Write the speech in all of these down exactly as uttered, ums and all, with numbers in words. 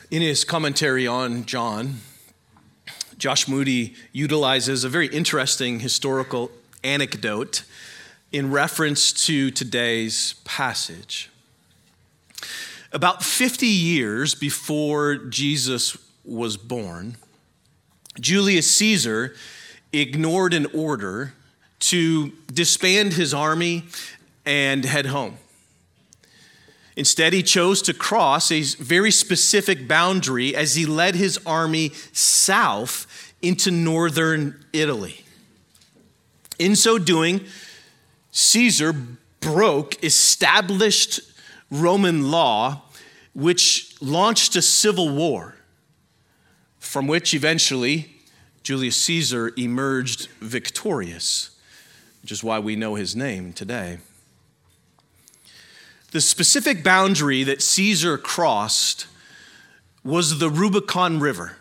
In his commentary on John, Josh Moody utilizes a very interesting historical anecdote in reference to today's passage. About fifty years before Jesus was born, Julius Caesar ignored an order to disband his army and head home. Instead, he chose to cross a very specific boundary as he led his army south into northern Italy. In so doing, Caesar broke established Roman law, which launched a civil war, from which eventually Julius Caesar emerged victorious, which is why we know his name today. The specific boundary that Caesar crossed was the Rubicon River.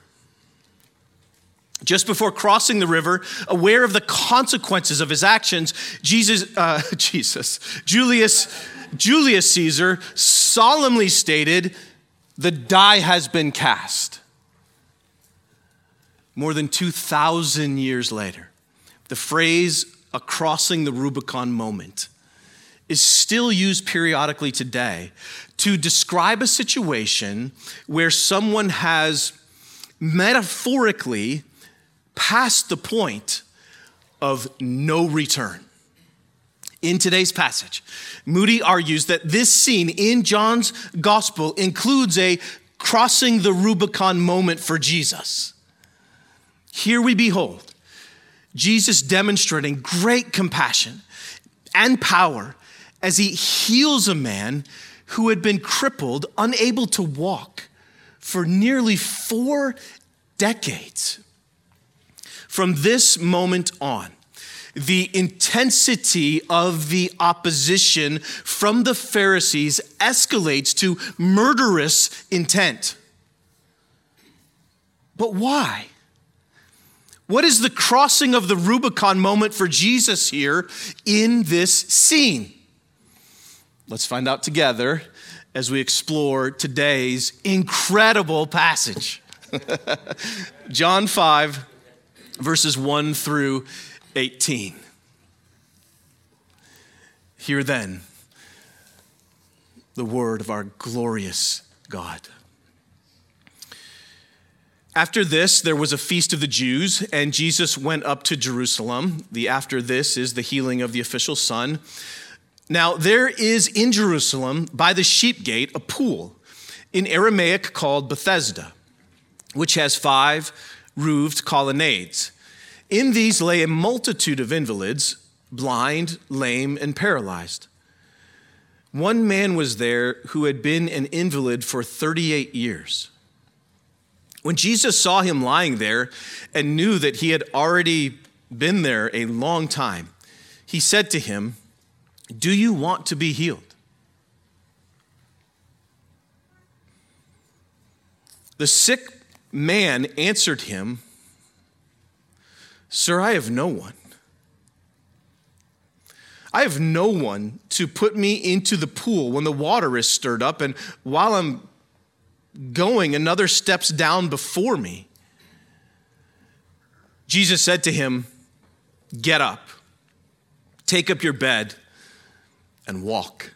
Just before crossing the river, aware of the consequences of his actions, Jesus, uh, Jesus, Julius, Julius Caesar solemnly stated, "The die has been cast." More than two thousand years later, the phrase "a crossing the Rubicon moment" is still used periodically today to describe a situation where someone has metaphorically passed the point of no return. In today's passage, Moody argues that this scene in John's gospel includes a crossing the Rubicon moment for Jesus. Here we behold Jesus demonstrating great compassion and power as he heals a man who had been crippled, unable to walk for nearly four decades. From this moment on, the intensity of the opposition from the Pharisees escalates to murderous intent. But why? What is the crossing of the Rubicon moment for Jesus here in this scene? Let's find out together as we explore today's incredible passage. John five, verses one through eighteen. Hear then the word of our glorious God. After this, there was a feast of the Jews, and Jesus went up to Jerusalem. The after this is the healing of the official son. Now, there is in Jerusalem, by the sheep gate, a pool, in Aramaic called Bethesda, which has five roofed colonnades. In these lay a multitude of invalids, blind, lame, and paralyzed. One man was there who had been an invalid for thirty-eight years. When Jesus saw him lying there and knew that he had already been there a long time, he said to him, "Do you want to be healed?" The sick man answered him, "Sir, I have no one. I have no one to put me into the pool when the water is stirred up, and while I'm going, another steps down before me." Jesus said to him, "Get up, take up your bed, and walk."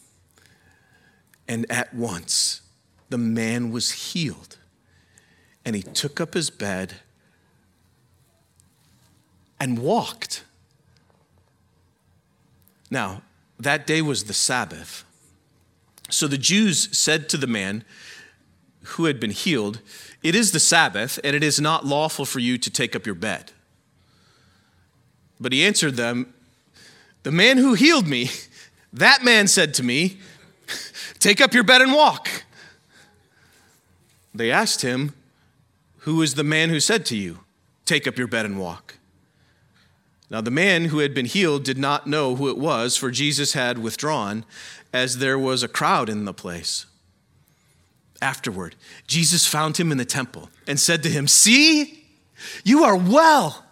And at once the man was healed, and he took up his bed and walked. Now, that day was the Sabbath. So the Jews said to the man who had been healed, "It is the Sabbath, and it is not lawful for you to take up your bed." But he answered them, "The man who healed me, that man said to me, 'Take up your bed and walk.'" They asked him, "Who is the man who said to you, 'Take up your bed and walk'?" Now the man who had been healed did not know who it was, for Jesus had withdrawn, as there was a crowd in the place. Afterward, Jesus found him in the temple and said to him, "See, you are well.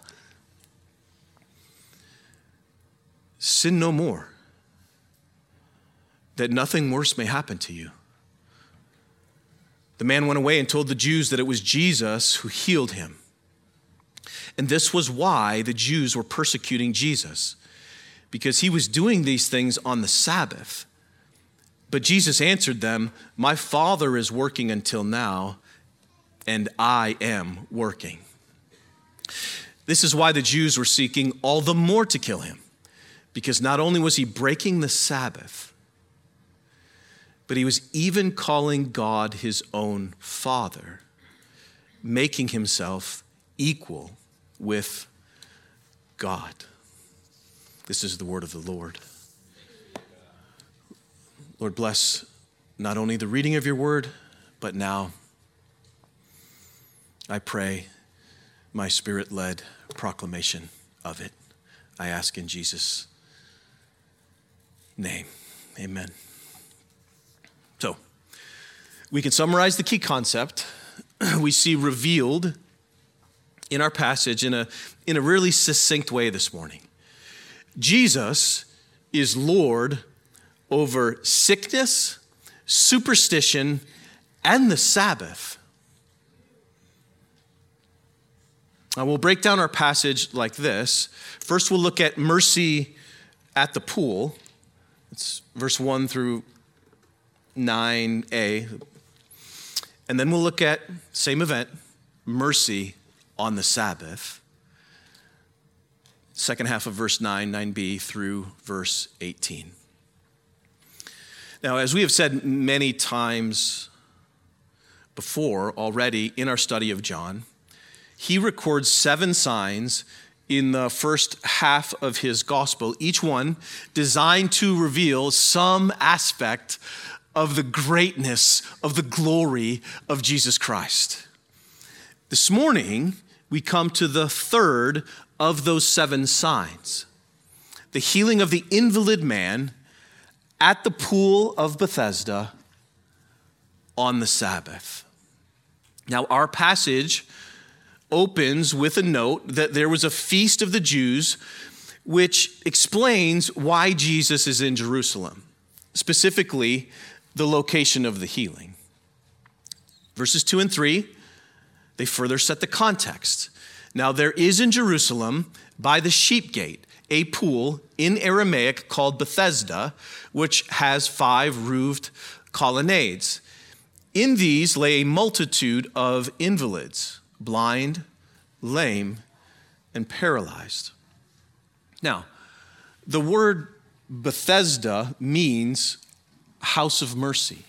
Sin no more, that nothing worse may happen to you." The man went away and told the Jews that it was Jesus who healed him. And this was why the Jews were persecuting Jesus, because he was doing these things on the Sabbath. But Jesus answered them, "My Father is working until now, and I am working." This is why the Jews were seeking all the more to kill him, because not only was he breaking the Sabbath, but he was even calling God his own Father, making himself equal with God. This is the word of the Lord. Lord, bless not only the reading of your word, but now, I pray, my Spirit-led proclamation of it. I ask in Jesus' name. Amen. So, we can summarize the key concept we see revealed in our passage in a, in a really succinct way this morning. Jesus is Lord over sickness, superstition, and the Sabbath. Now, we'll break down our passage like this. First, we'll look at mercy at the pool. It's verse one through nine a. And then we'll look at, same event, mercy on the Sabbath. Second half of verse nine, nine b through verse eighteen. Now, as we have said many times before already in our study of John, he records seven signs in the first half of his gospel, each one designed to reveal some aspect of the greatness of the glory of Jesus Christ. This morning, we come to the third of those seven signs, the healing of the invalid man at the pool of Bethesda on the Sabbath. Now, our passage opens with a note that there was a feast of the Jews, which explains why Jesus is in Jerusalem, specifically the location of the healing. Verses two and three, they further set the context. Now, there is in Jerusalem by the sheep gate a pool in Aramaic called Bethesda, which has five roofed colonnades. In these lay a multitude of invalids, blind, lame, and paralyzed. Now, the word Bethesda means house of mercy.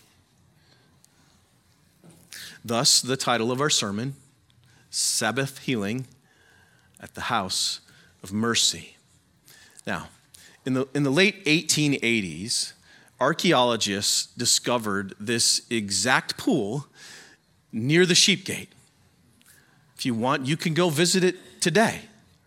Thus, the title of our sermon, Sabbath Healing at the House of Mercy. Now, in the, in the late eighteen eighties, archaeologists discovered this exact pool near the sheep gate. If you want, you can go visit it today.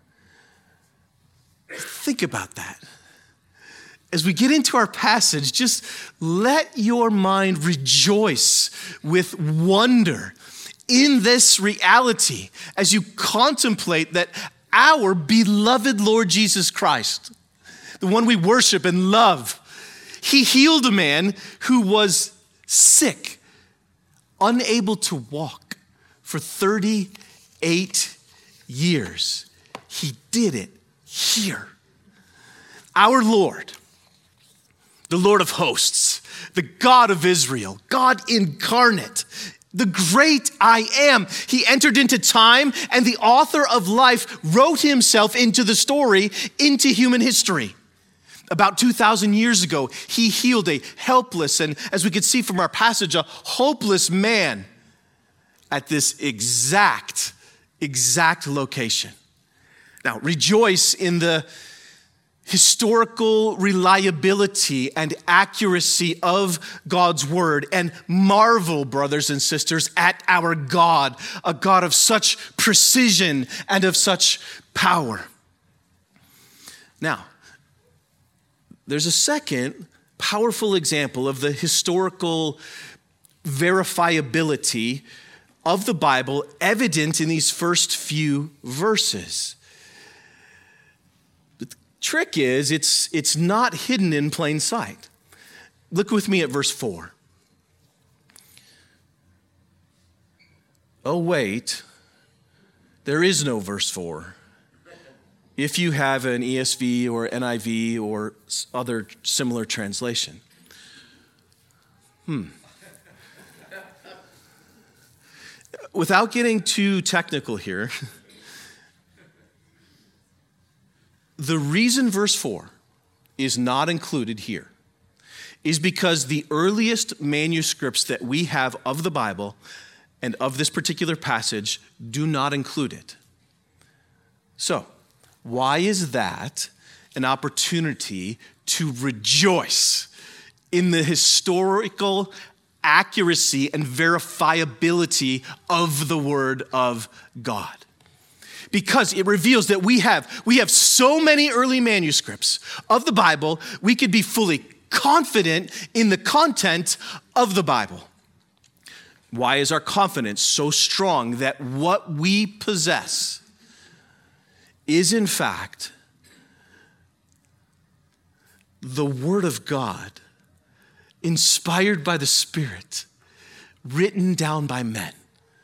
Think about that. As we get into our passage, just let your mind rejoice with wonder in this reality as you contemplate that our beloved Lord Jesus Christ, the one we worship and love, he healed a man who was sick, unable to walk for thirty-eight years. He did it here. Our Lord, the Lord of hosts, the God of Israel, God incarnate, the great I am. He entered into time, and the author of life wrote himself into the story, into human history. About two thousand years ago, he healed a helpless and, as we could see from our passage, a hopeless man at this exact, exact location. Now, rejoice in the historical reliability and accuracy of God's word, and marvel, brothers and sisters, at our God, a God of such precision and of such power. Now, there's a second powerful example of the historical verifiability of the Bible evident in these first few verses. The trick is it's, it's not hidden in plain sight. Look with me at verse four. oh, wait, there is no verse four. If you have an E S V or N I V or other similar translation. Hmm. Without getting too technical here, the reason verse four is not included here is because the earliest manuscripts that we have of the Bible and of this particular passage do not include it. So, why is that an opportunity to rejoice in the historical accuracy and verifiability of the Word of God? Because it reveals that we have, we have so many early manuscripts of the Bible, we could be fully confident in the content of the Bible. Why is our confidence so strong that what we possess is in fact the Word of God, inspired by the Spirit, written down by men?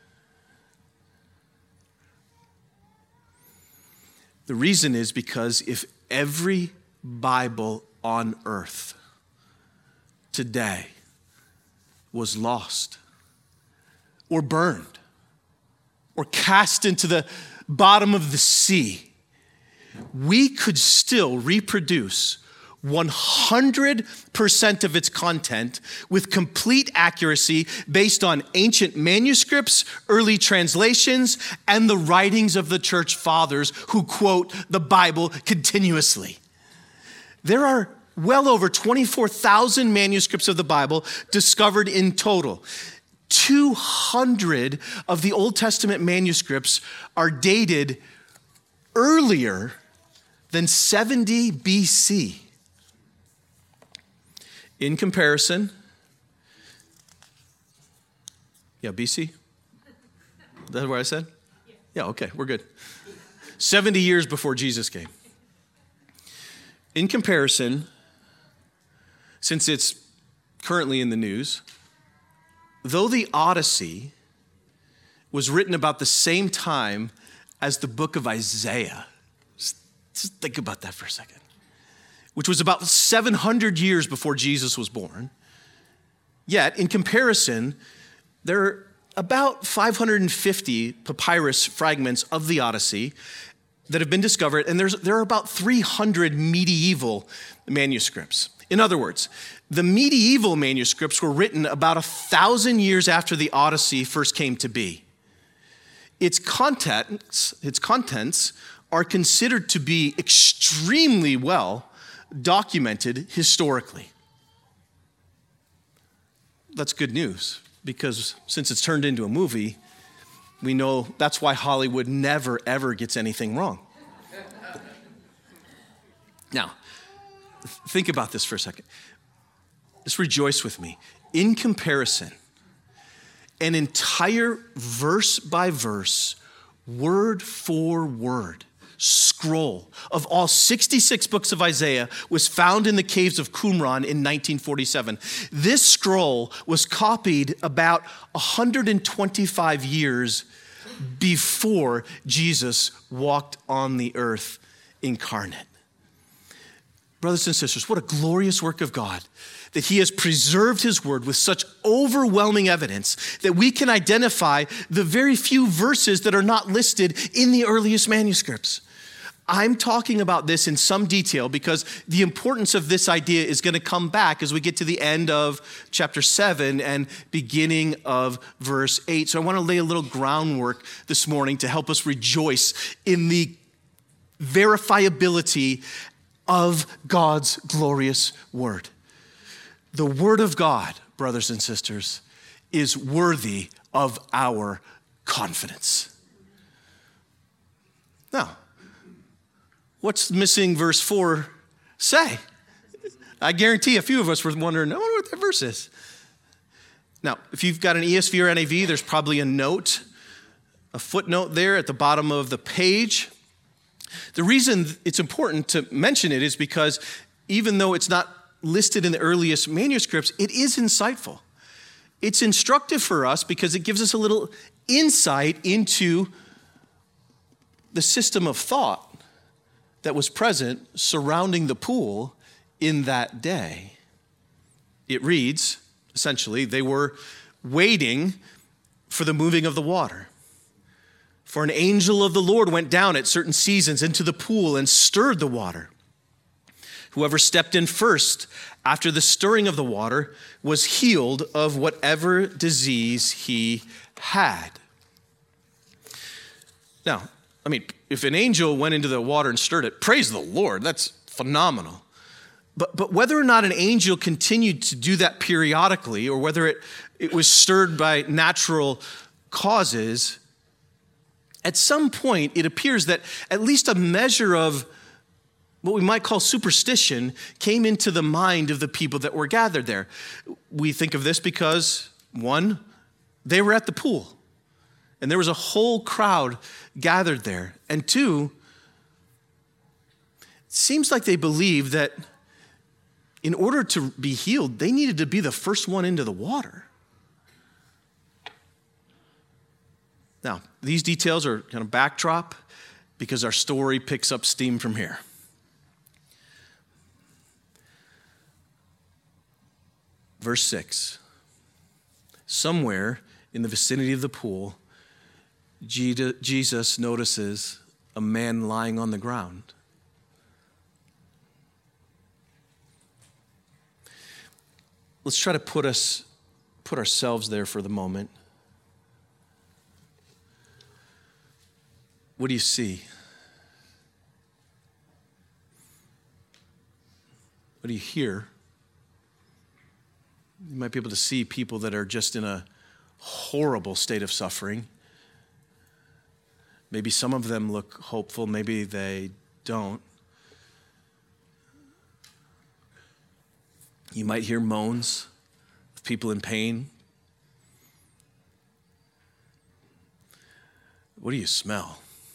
The reason is because if every Bible on earth today was lost or burned or cast into the bottom of the sea, we could still reproduce one hundred percent of its content with complete accuracy based on ancient manuscripts, early translations, and the writings of the church fathers who quote the Bible continuously. There are well over twenty-four thousand manuscripts of the Bible discovered in total. two hundred of the Old Testament manuscripts are dated earlier than seventy B C. In comparison, yeah, B C? Is that what I said? Yeah. Yeah, okay, we're good. seventy years before Jesus came. In comparison, since it's currently in the news, though the Odyssey was written about the same time as the book of Isaiah, just, just think about that for a second, which was about seven hundred years before Jesus was born. Yet, in comparison, there are about five hundred fifty papyrus fragments of the Odyssey that have been discovered, and there's, there are about three hundred medieval manuscripts. In other words, the medieval manuscripts were written about a thousand years after the Odyssey first came to be. Its contents, its contents are considered to be extremely well documented historically. That's good news, because since it's turned into a movie, we know that's why Hollywood never, ever gets anything wrong. Now, think about this for a second. Just rejoice with me. In comparison, an entire verse by verse, word for word, scroll of all sixty-six books of Isaiah was found in the caves of Qumran in nineteen forty-seven. This scroll was copied about one hundred twenty-five years before Jesus walked on the earth incarnate. Brothers and sisters, what a glorious work of God that he has preserved his word with such overwhelming evidence that we can identify the very few verses that are not listed in the earliest manuscripts. I'm talking about this in some detail because the importance of this idea is going to come back as we get to the end of chapter seven and beginning of verse eight. So I want to lay a little groundwork this morning to help us rejoice in the verifiability of God's glorious word. The word of God, brothers and sisters, is worthy of our confidence. Now, what's missing verse four say? I guarantee a few of us were wondering, I wonder what that verse is. Now, if you've got an E S V or N I V, there's probably a note, a footnote there at the bottom of the page. The reason it's important to mention it is because even though it's not listed in the earliest manuscripts, it is insightful. It's instructive for us because it gives us a little insight into the system of thought that was present surrounding the pool in that day. It reads, essentially, they were waiting for the moving of the water. For an angel of the Lord went down at certain seasons into the pool and stirred the water. Whoever stepped in first after the stirring of the water was healed of whatever disease he had. Now, I mean, if an angel went into the water and stirred it, praise the Lord, that's phenomenal. But, but whether or not an angel continued to do that periodically, or whether it, it was stirred by natural causes, at some point it appears that at least a measure of what we might call superstition came into the mind of the people that were gathered there. We think of this because, one, they were at the pool, and there was a whole crowd gathered there. And two, it seems like they believed that in order to be healed, they needed to be the first one into the water. Now, these details are kind of backdrop because our story picks up steam from here. Verse six, somewhere in the vicinity of the pool, Jesus notices a man lying on the ground. Let's try to put us, put ourselves there for the moment. What do you see? What do you hear? You might be able to see people that are just in a horrible state of suffering. Maybe some of them look hopeful, maybe they don't. You might hear moans of people in pain. What do you smell?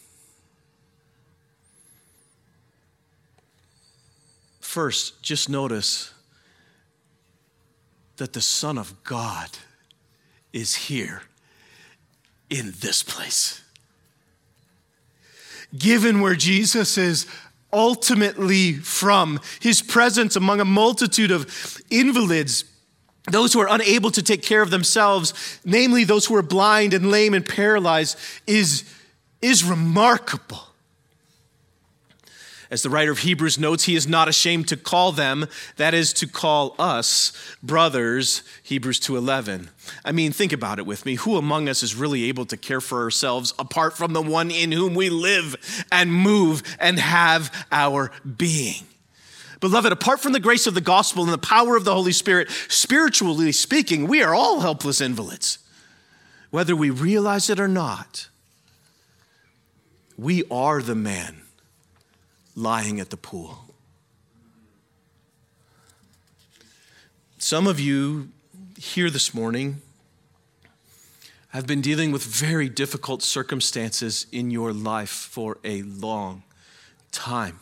First, just notice that the Son of God is here in this place. Given where Jesus is ultimately from, his presence among a multitude of invalids, those who are unable to take care of themselves, namely those who are blind and lame and paralyzed, is, is remarkable. As the writer of Hebrews notes, he is not ashamed to call them, that is to call us, brothers, Hebrews two eleven. I mean, think about it with me. Who among us is really able to care for ourselves apart from the one in whom we live and move and have our being? Beloved, apart from the grace of the gospel and the power of the Holy Spirit, spiritually speaking, we are all helpless invalids. Whether we realize it or not, we are the man lying at the pool. Some of you here this morning have been dealing with very difficult circumstances in your life for a long time.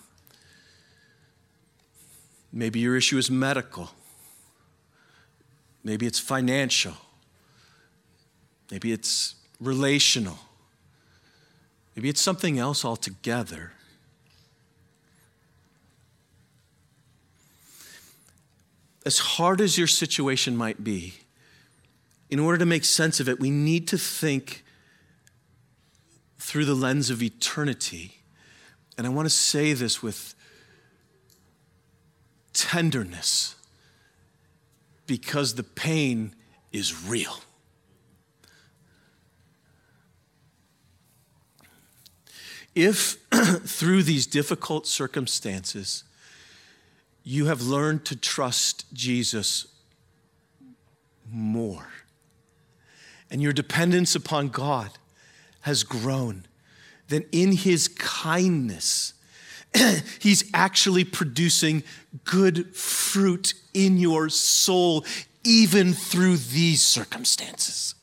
Maybe your issue is medical. Maybe it's financial. Maybe it's relational. Maybe it's something else altogether. As hard as your situation might be, in order to make sense of it, we need to think through the lens of eternity. And I want to say this with tenderness, because the pain is real. If through these difficult circumstances, you have learned to trust Jesus more, and your dependence upon God has grown, then in his kindness, he's actually producing good fruit in your soul, even through these circumstances.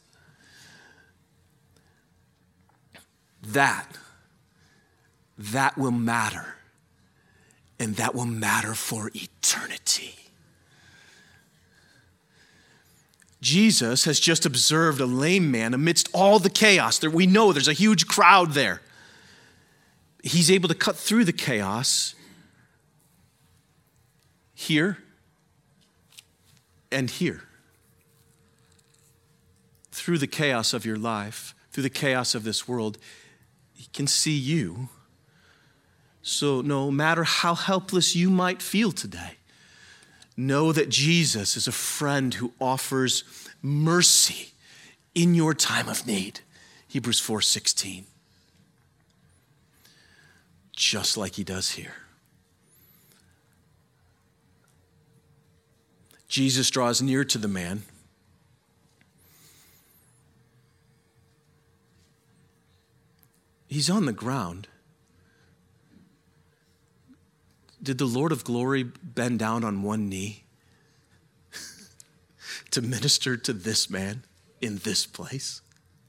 That, that will matter. And that will matter for eternity. Jesus has just observed a lame man amidst all the chaos. There, we know there's a huge crowd there. He's able to cut through the chaos here and here. Through the chaos of your life, through the chaos of this world, he can see you. So no matter how helpless you might feel today, know that Jesus is a friend who offers mercy in your time of need. Hebrews four sixteen. Just like he does here. Jesus draws near to the man. He's on the ground. Did the Lord of glory bend down on one knee to minister to this man in this place?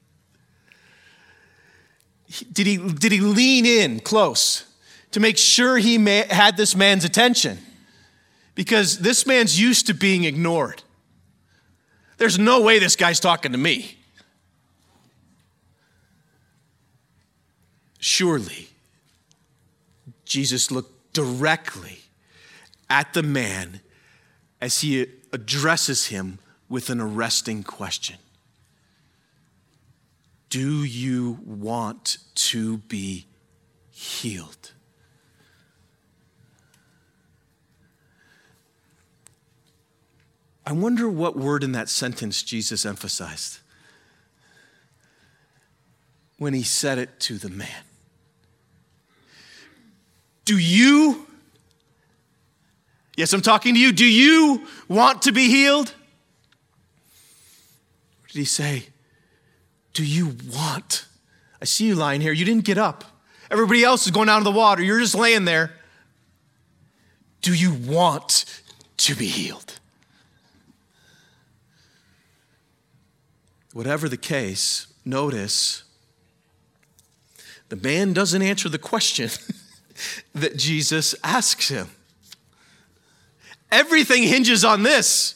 Did he, did he lean in close to make sure he may, had this man's attention? Because this man's used to being ignored. There's no way this guy's talking to me. Surely, Jesus looked directly at the man as he addresses him with an arresting question. Do you want to be healed? I wonder what word in that sentence Jesus emphasized when he said it to the man. Do you, yes, I'm talking to you, do you want to be healed? Or did he say, do you want? I see you lying here. You didn't get up. Everybody else is going down to the water. You're just laying there. Do you want to be healed? Whatever the case, notice the man doesn't answer the question that Jesus asks him. Everything hinges on this.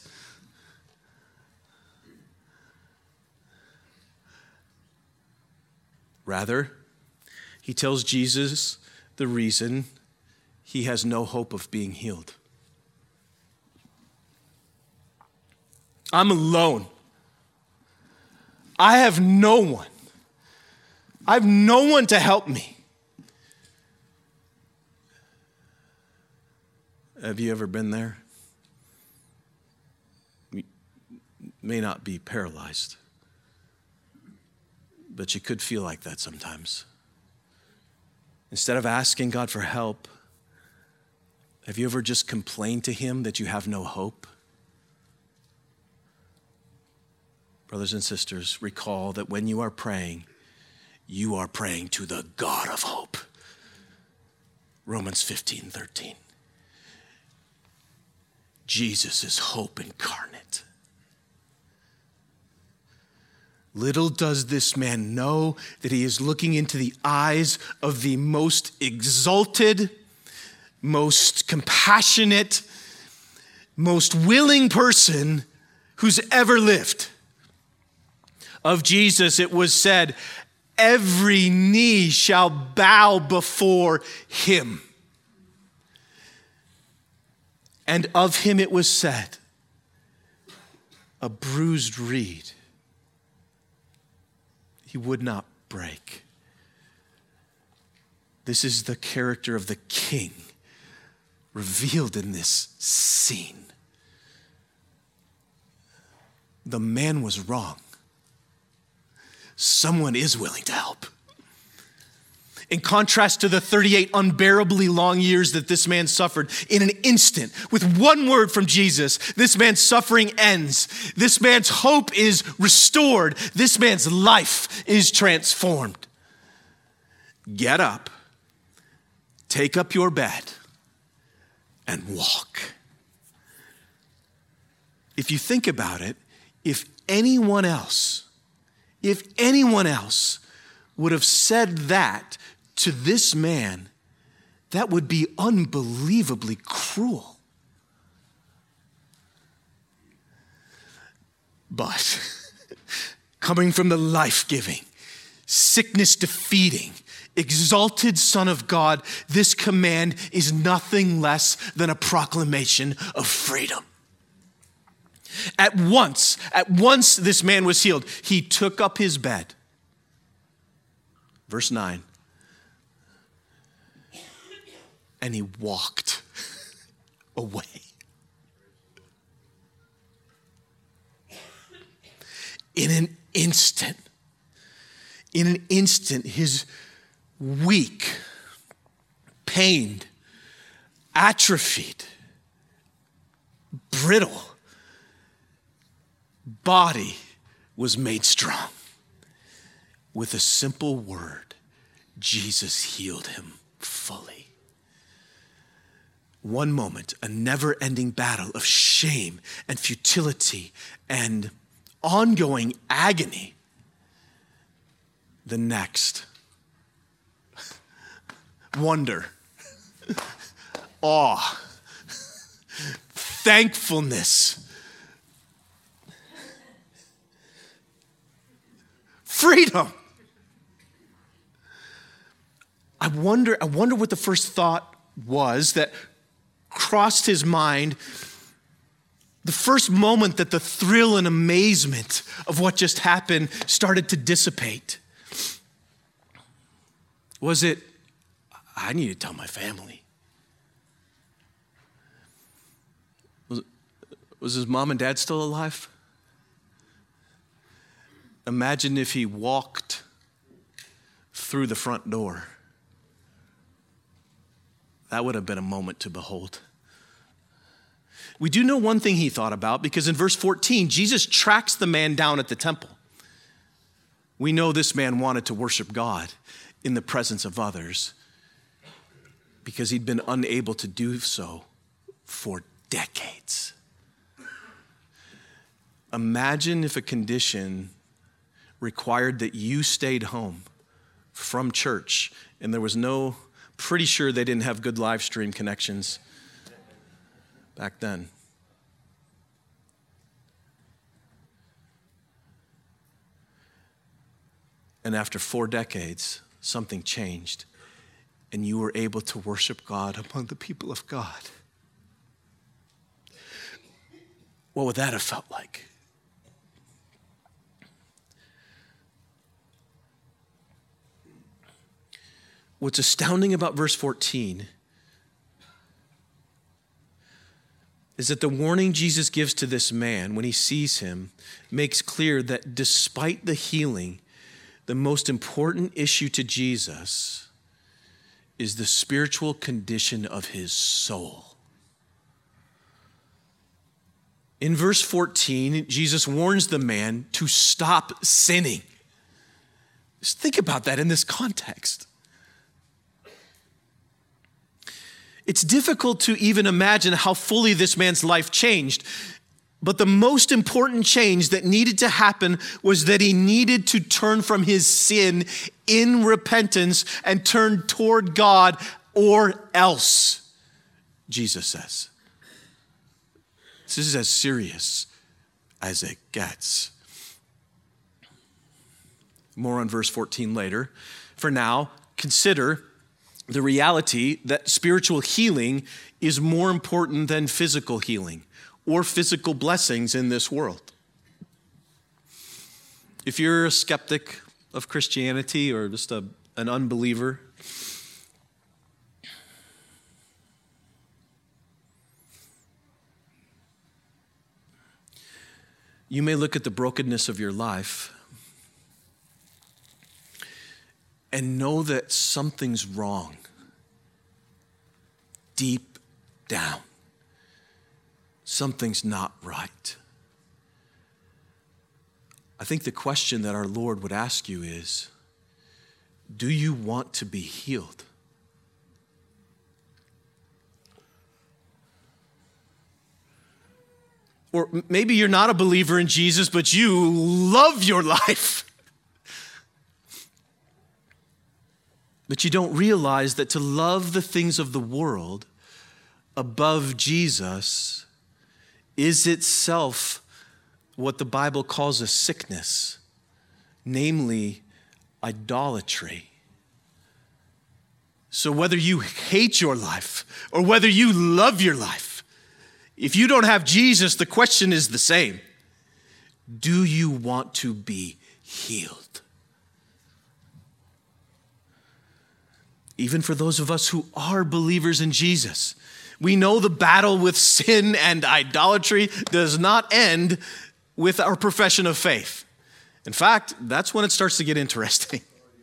Rather, he tells Jesus the reason he has no hope of being healed. I'm alone. I have no one. I have no one to help me. Have you ever been there? You may not be paralyzed, but you could feel like that sometimes. Instead of asking God for help, have you ever just complained to him that you have no hope? Brothers and sisters, recall that when you are praying, you are praying to the God of hope. Romans fifteen thirteen. Jesus is hope incarnate. Little does this man know that he is looking into the eyes of the most exalted, most compassionate, most willing person who's ever lived. Of Jesus, it was said, every knee shall bow before him. And of him it was said, a bruised reed he would not break. This is the character of the King revealed in this scene. The man was wrong. Someone is willing to help. In contrast to the thirty-eight unbearably long years that this man suffered, in an instant, with one word from Jesus, this man's suffering ends. This man's hope is restored. This man's life is transformed. Get up, take up your bed, and walk. If you think about it, if anyone else, if anyone else would have said that to this man, that would be unbelievably cruel. But coming from the life-giving, sickness-defeating, exalted Son of God, this command is nothing less than a proclamation of freedom. At once, at once this man was healed. He took up his bed. Verse nine. And he walked away. In an instant, in an instant, his weak, pained, atrophied, brittle body was made strong. With a simple word, Jesus healed him fully. One moment, a never-ending battle of shame and futility and ongoing agony. The next, wonder, awe, thankfulness, freedom. I wonder, I wonder what the first thought was that crossed his mind the first moment that the thrill and amazement of what just happened started to dissipate. Was it, I need to tell my family? Was, was his mom and dad still alive? Imagine if he walked through the front door. That would have been a moment to behold. We do know one thing he thought about, because in verse fourteen, Jesus tracks the man down at the temple. We know this man wanted to worship God in the presence of others because he'd been unable to do so for decades. Imagine if a condition required that you stayed home from church, and there was no, pretty sure they didn't have good live stream connections back then. And after four decades, something changed, and you were able to worship God among the people of God. What would that have felt like? What's astounding about verse fourteen is that the warning Jesus gives to this man when he sees him makes clear that despite the healing, the most important issue to Jesus is the spiritual condition of his soul. In verse fourteen, Jesus warns the man to stop sinning. Just think about that in this context. It's difficult to even imagine how fully this man's life changed. But the most important change that needed to happen was that he needed to turn from his sin in repentance and turn toward God, or else, Jesus says. This is as serious as it gets. More on verse fourteen later. For now, consider the reality that spiritual healing is more important than physical healing or physical blessings in this world. If you're a skeptic of Christianity or just a, an unbeliever, you may look at the brokenness of your life and know that something's wrong deep down. Something's not right. I think the question that our Lord would ask you is, do you want to be healed? Or maybe you're not a believer in Jesus, but you love your life. But you don't realize that to love the things of the world above Jesus is itself what the Bible calls a sickness, namely idolatry. So whether you hate your life or whether you love your life, if you don't have Jesus, the question is the same. Do you want to be healed? Even for those of us who are believers in Jesus, we know the battle with sin and idolatry does not end with our profession of faith. In fact, that's when it starts to get interesting.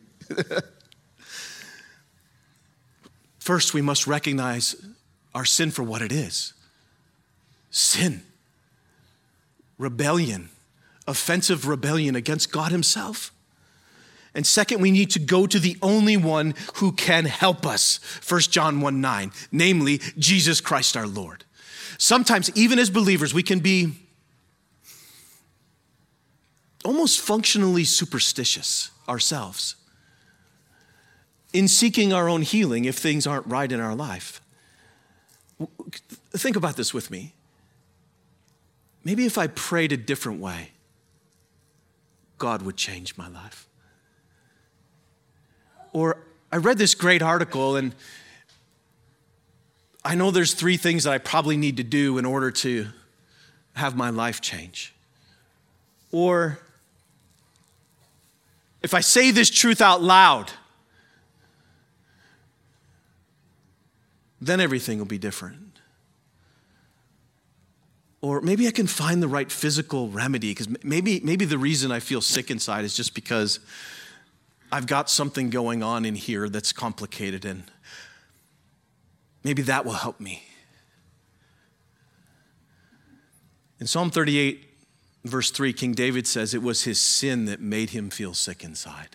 First, we must recognize our sin for what it is. Sin, rebellion, offensive rebellion against God himself. And second, we need to go to the only one who can help us. First John one nine, namely Jesus Christ our Lord. Sometimes, even as believers, we can be almost functionally superstitious ourselves in seeking our own healing if things aren't right in our life. Think about this with me. Maybe if I prayed a different way, God would change my life. Or I read this great article, and I know there's three things that I probably need to do in order to have my life change. Or if I say this truth out loud, then everything will be different. Or maybe I can find the right physical remedy, because maybe, maybe the reason I feel sick inside is just because I've got something going on in here that's complicated, and maybe that will help me. In Psalm thirty-eight, verse three, King David says it was his sin that made him feel sick inside.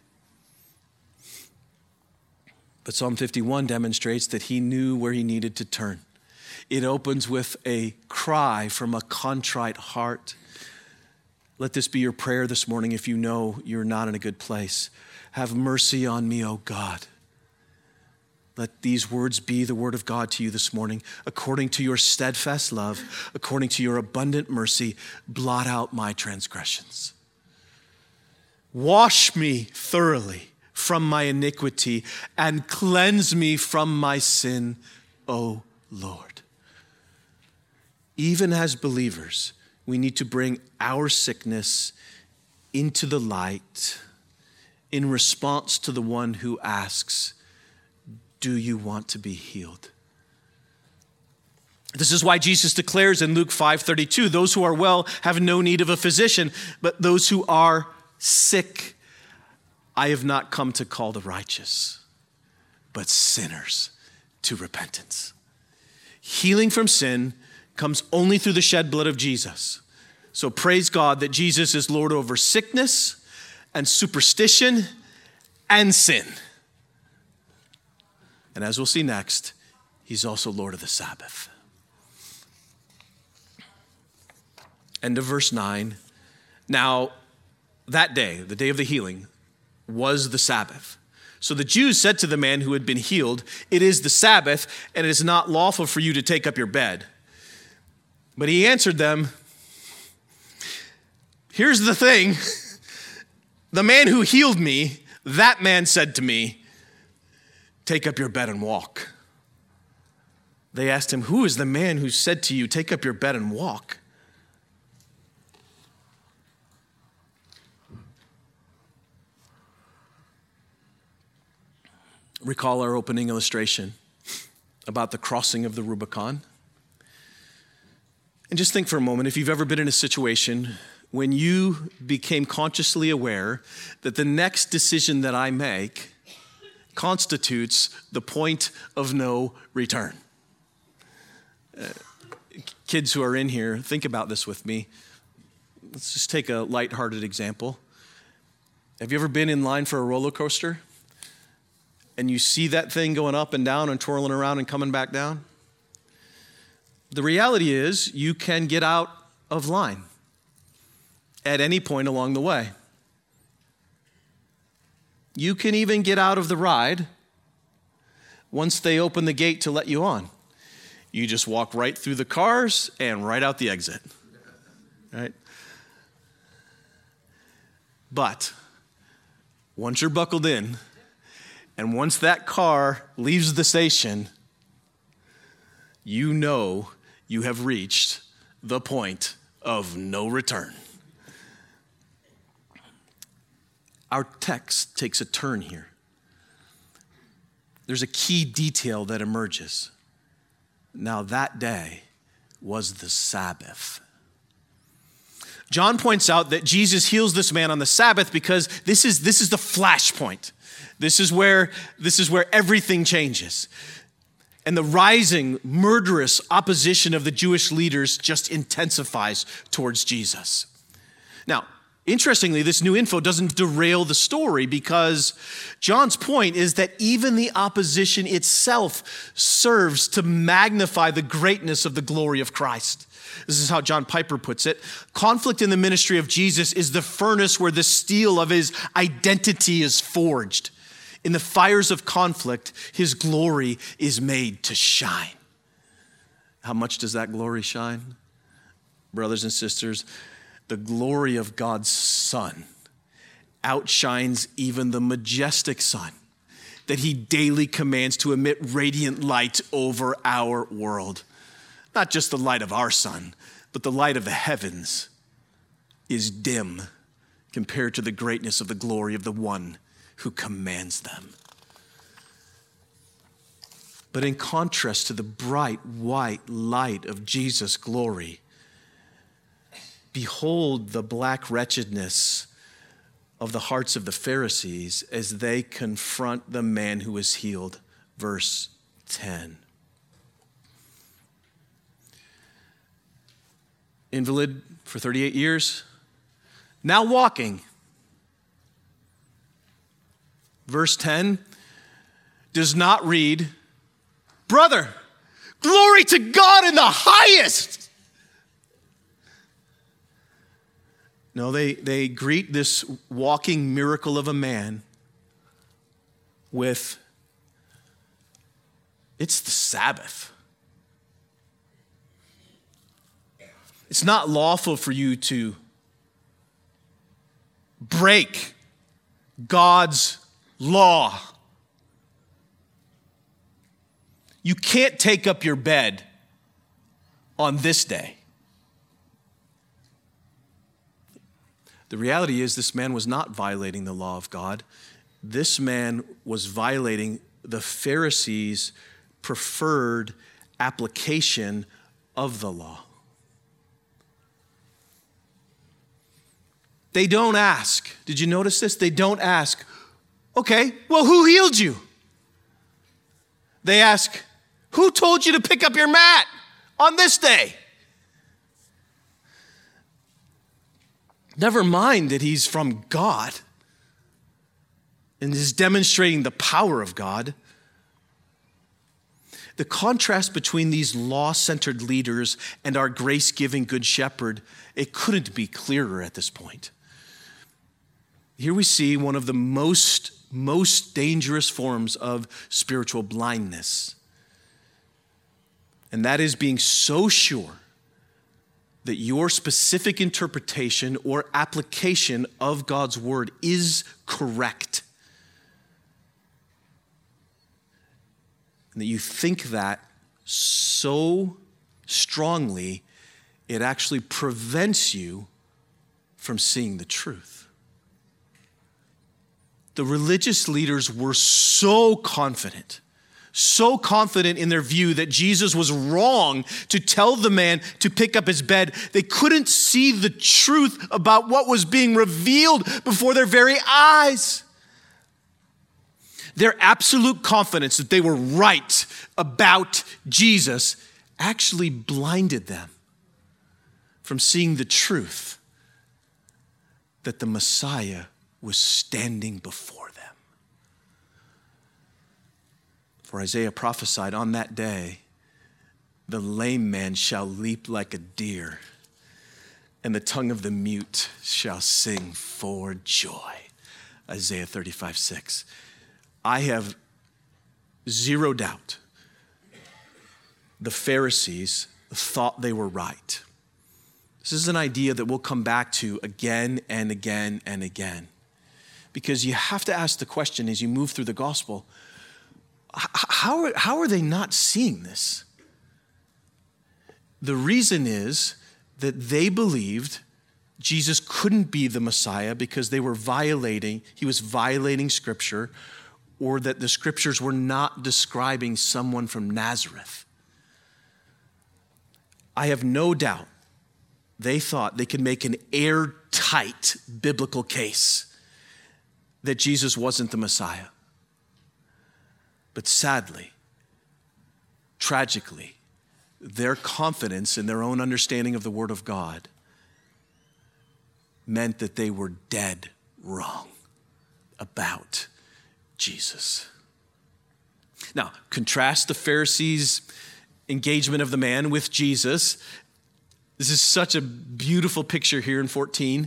But Psalm fifty-one demonstrates that he knew where he needed to turn. It opens with a cry from a contrite heart. Let this be your prayer this morning if you know you're not in a good place. Have mercy on me, O God. Let these words be the word of God to you this morning. According to your steadfast love, according to your abundant mercy, blot out my transgressions. Wash me thoroughly from my iniquity and cleanse me from my sin, O Lord. Even as believers, we need to bring our sickness into the light in response to the one who asks, do you want to be healed? This is why Jesus declares in Luke five thirty-two, those who are well have no need of a physician, but those who are sick, I have not come to call the righteous, but sinners to repentance. Healing from sin comes only through the shed blood of Jesus. So praise God that Jesus is Lord over sickness and superstition and sin. And as we'll see next, he's also Lord of the Sabbath. End of verse nine. Now, that day, the day of the healing, was the Sabbath. So the Jews said to the man who had been healed, it is the Sabbath, and it is not lawful for you to take up your bed. But he answered them, here's the thing. The man who healed me, that man said to me, take up your bed and walk. They asked him, who is the man who said to you, take up your bed and walk? Recall our opening illustration about the crossing of the Rubicon. And just think for a moment, if you've ever been in a situation when you became consciously aware that the next decision that I make constitutes the point of no return. Uh, kids who are in here, think about this with me. Let's just take a lighthearted example. Have you ever been in line for a roller coaster and you see that thing going up and down and twirling around and coming back down? The reality is you can get out of line at any point along the way. You can even get out of the ride once they open the gate to let you on. You just walk right through the cars and right out the exit, right? But once you're buckled in, and once that car leaves the station, you know you have reached the point of no return. Our text takes a turn here. There's a key detail that emerges. Now that day was the Sabbath. John points out that Jesus heals this man on the Sabbath because this is, this is the flashpoint. This is where, this is where everything changes. And the rising, murderous opposition of the Jewish leaders just intensifies towards Jesus. Now, interestingly, this new info doesn't derail the story because John's point is that even the opposition itself serves to magnify the greatness of the glory of Christ. This is how John Piper puts it. Conflict in the ministry of Jesus is the furnace where the steel of his identity is forged. In the fires of conflict, his glory is made to shine. How much does that glory shine? Brothers and sisters, the glory of God's Son outshines even the majestic sun that he daily commands to emit radiant light over our world. Not just the light of our sun, but the light of the heavens is dim compared to the greatness of the glory of the one who commands them. But in contrast to the bright white light of Jesus' glory, behold the black wretchedness of the hearts of the Pharisees as they confront the man who was healed. Verse ten. Invalid for thirty-eight years, now walking. Verse ten does not read, brother, glory to God in the highest. No, they, they greet this walking miracle of a man with, it's the Sabbath. It's not lawful for you to break God's law. You can't take up your bed on this day. The reality is this man was not violating the law of God. This man was violating the Pharisees' preferred application of the law. They don't ask. Did you notice this? They don't ask, okay, well, who healed you? They ask, who told you to pick up your mat on this day? Never mind that he's from God and is demonstrating the power of God. The contrast between these law-centered leaders and our grace-giving good shepherd, it couldn't be clearer at this point. Here we see one of the most, most dangerous forms of spiritual blindness. And that is being so sure that your specific interpretation or application of God's word is correct. And that you think that so strongly, it actually prevents you from seeing the truth. The religious leaders were so confident, so confident in their view that Jesus was wrong to tell the man to pick up his bed, they couldn't see the truth about what was being revealed before their very eyes. Their absolute confidence that they were right about Jesus actually blinded them from seeing the truth that the Messiah was standing before them. For Isaiah prophesied, on that day, the lame man shall leap like a deer, and the tongue of the mute shall sing for joy. Isaiah thirty-five six. I have zero doubt the Pharisees thought they were right This is an idea that we'll come back to again and again and again. Because you have to ask the question as you move through the gospel, how are, how are they not seeing this? The reason is that they believed Jesus couldn't be the Messiah because they were violating, he was violating Scripture, or that the Scriptures were not describing someone from Nazareth. I have no doubt they thought they could make an airtight biblical case that Jesus wasn't the Messiah. But sadly, tragically, their confidence in their own understanding of the Word of God meant that they were dead wrong about Jesus. Now, contrast the Pharisees' engagement of the man with Jesus. This is such a beautiful picture here in fourteen.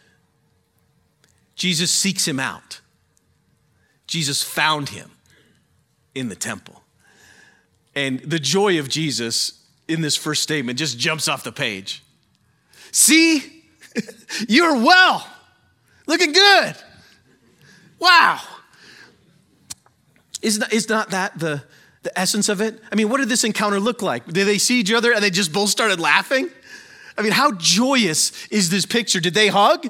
Jesus seeks him out. Jesus found him in the temple. And the joy of Jesus in this first statement just jumps off the page. See, you're well, looking good. Wow. Is not, is not that the, the essence of it? I mean, what did this encounter look like? Did they see each other and they just both started laughing? I mean, how joyous is this picture? Did they hug?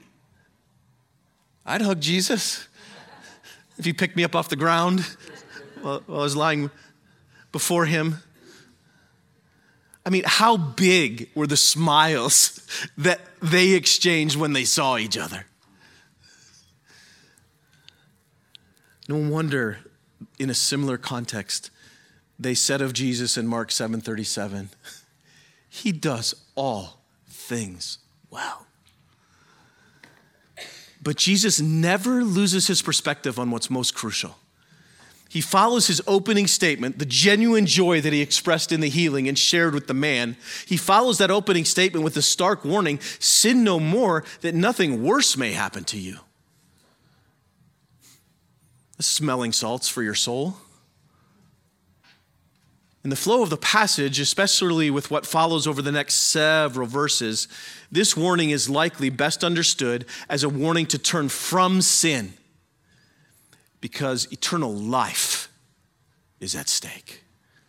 I'd hug Jesus if he picked me up off the ground while, while I was lying before him. I mean, how big were the smiles that they exchanged when they saw each other? No wonder, in a similar context, they said of Jesus in Mark seven thirty-seven, he does all things well. But Jesus never loses his perspective on what's most crucial. He follows his opening statement, the genuine joy that he expressed in the healing and shared with the man. He follows that opening statement with the stark warning, sin no more, that nothing worse may happen to you. Smelling salts for your soul. In the flow of the passage, especially with what follows over the next several verses, this warning is likely best understood as a warning to turn from sin, because eternal life is at stake.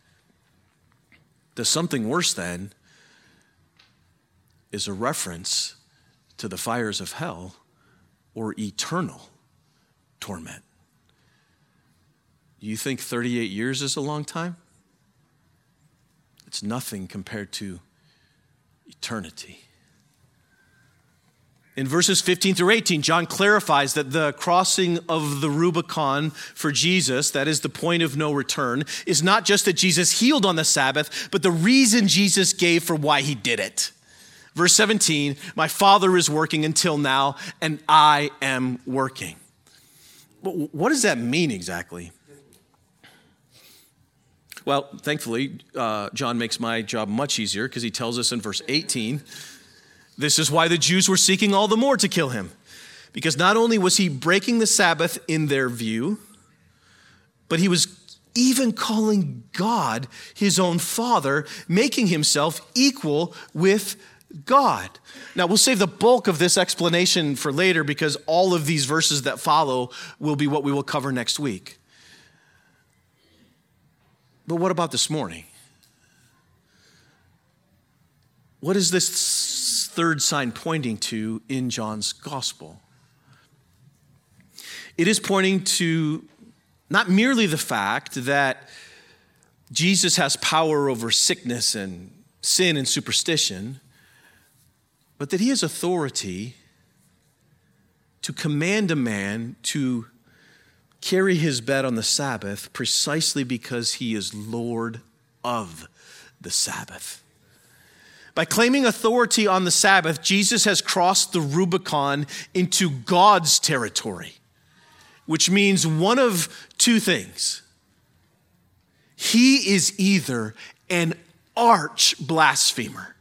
The something worse then is a reference to the fires of hell or eternal torment. You think thirty-eight years is a long time? It's nothing compared to eternity. In verses fifteen through eighteen, John clarifies that the crossing of the Rubicon for Jesus, that is the point of no return, is not just that Jesus healed on the Sabbath, but the reason Jesus gave for why he did it. Verse seventeen, my Father is working until now, and I am working. What does that mean exactly? Well, thankfully, uh, John makes my job much easier because he tells us in verse eighteen, this is why the Jews were seeking all the more to kill him. Because not only was he breaking the Sabbath in their view, but he was even calling God his own Father, making himself equal with God. Now, we'll save the bulk of this explanation for later because all of these verses that follow will be what we will cover next week. But what about this morning? What is this third sign pointing to in John's gospel? It is pointing to not merely the fact that Jesus has power over sickness and sin and superstition, but that he has authority to command a man to carry his bed on the Sabbath precisely because he is Lord of the Sabbath. By claiming authority on the Sabbath, Jesus has crossed the Rubicon into God's territory, which means one of two things. He is either an arch blasphemer,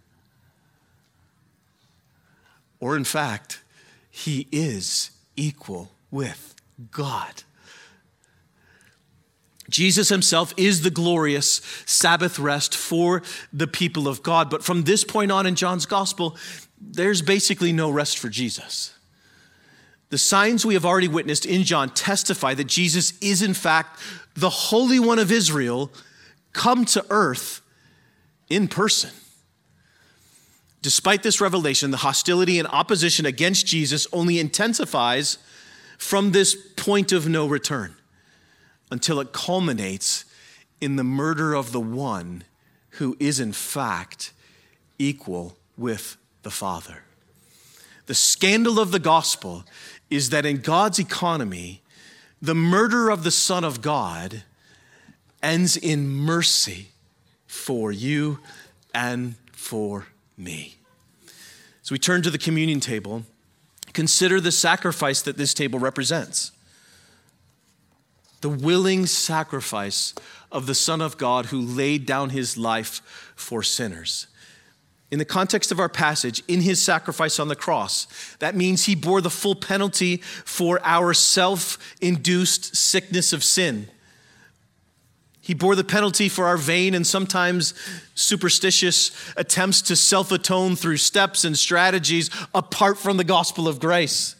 or in fact, he is equal with God. Jesus himself is the glorious Sabbath rest for the people of God. But from this point on in John's gospel, there's basically no rest for Jesus. The signs we have already witnessed in John testify that Jesus is in fact the Holy One of Israel come to earth in person. Despite this revelation, the hostility and opposition against Jesus only intensifies from this point of no return until it culminates in the murder of the one who is in fact equal with the Father. The scandal of the gospel is that in God's economy, the murder of the Son of God ends in mercy for you and for me. As we turn to the communion table, consider the sacrifice that this table represents. The willing sacrifice of the Son of God who laid down his life for sinners. In the context of our passage, in his sacrifice on the cross, that means he bore the full penalty for our self-induced sickness of sin. He bore the penalty for our vain and sometimes superstitious attempts to self-atone through steps and strategies apart from the gospel of grace.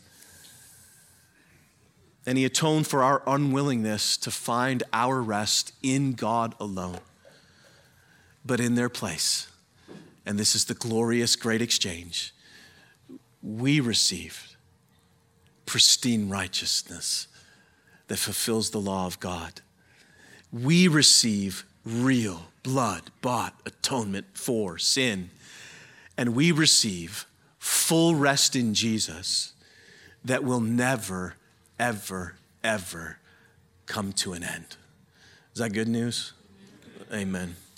And he atoned for our unwillingness to find our rest in God alone, but in their place. And this is the glorious great exchange. We received pristine righteousness that fulfills the law of God. We receive real blood-bought atonement for sin. And we receive full rest in Jesus that will never, ever, ever come to an end. Is that good news? Amen.